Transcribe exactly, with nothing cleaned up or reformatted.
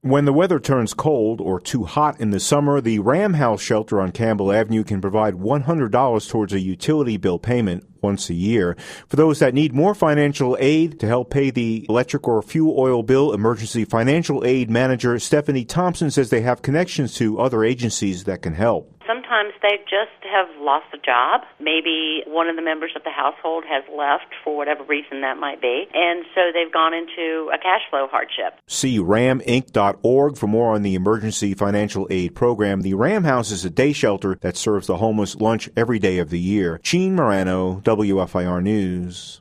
When the weather turns cold or too hot in the summer, the Ram House Shelter on Campbell Avenue can provide one hundred dollars towards a utility bill payment once a year. For those that need more financial aid to help pay the electric or fuel oil bill, Emergency Financial Aid Manager Stephanie Thompson says they have connections to other agencies that can help. Sometimes they just have lost a job. Maybe one of the members of the household has left for whatever reason that might be, and so they've gone into a cash flow hardship. See ram inc dot org for more on the Emergency Financial Aid Program. The Ram House is a day shelter that serves the homeless lunch every day of the year. Gene Morano, W F I R News.